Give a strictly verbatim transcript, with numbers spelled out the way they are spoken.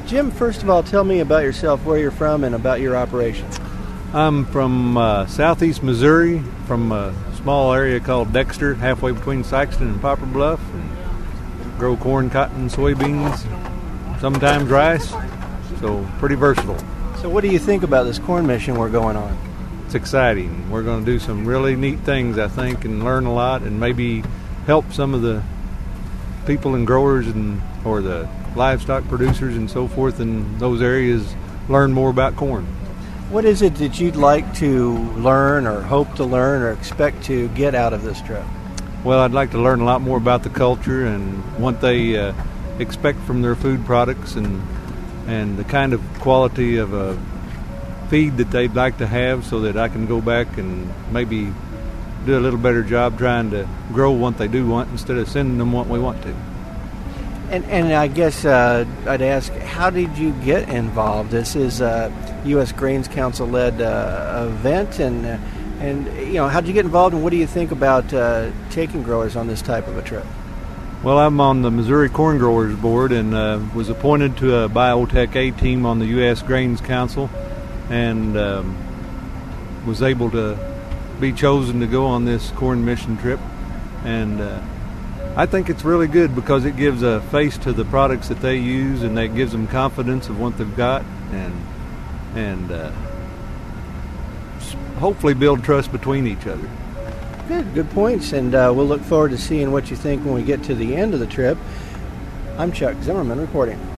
Jim, first of all, tell me about yourself, where you're from, and about your operation. I'm from uh, southeast Missouri, from a small area called Dexter, halfway between Sikeston and Poplar Bluff. And grow corn, cotton, soybeans, sometimes rice, so pretty versatile. So what do you think about this corn mission we're going on? It's exciting. We're going to do some really neat things, I think, and learn a lot, and maybe help some of the people and growers and or the livestock producers and so forth in those areas learn more about corn. What is it that you'd like to learn or hope to learn or expect to get out of this trip? Well, I'd like to learn a lot more about the culture and what they uh, expect from their food products and and the kind of quality of a feed that they'd like to have, so that I can go back and maybe do a little better job trying to grow what they do want instead of sending them what we want to. And and I guess uh, I'd ask, how did you get involved? This is a U S Grains Council-led uh, event, and uh, and you know, how did you get involved, and what do you think about uh, taking growers on this type of a trip? Well, I'm on the Missouri Corn Growers Board and uh, was appointed to a Biotech A team on the U S Grains Council, and um, was able to be chosen to go on this corn mission trip. And uh, I think it's really good because it gives a face to the products that they use, and that gives them confidence of what they've got, and and uh, hopefully build trust between each other. Good, good points, and uh, we'll look forward to seeing what you think when we get to the end of the trip. I'm Chuck Zimmerman reporting.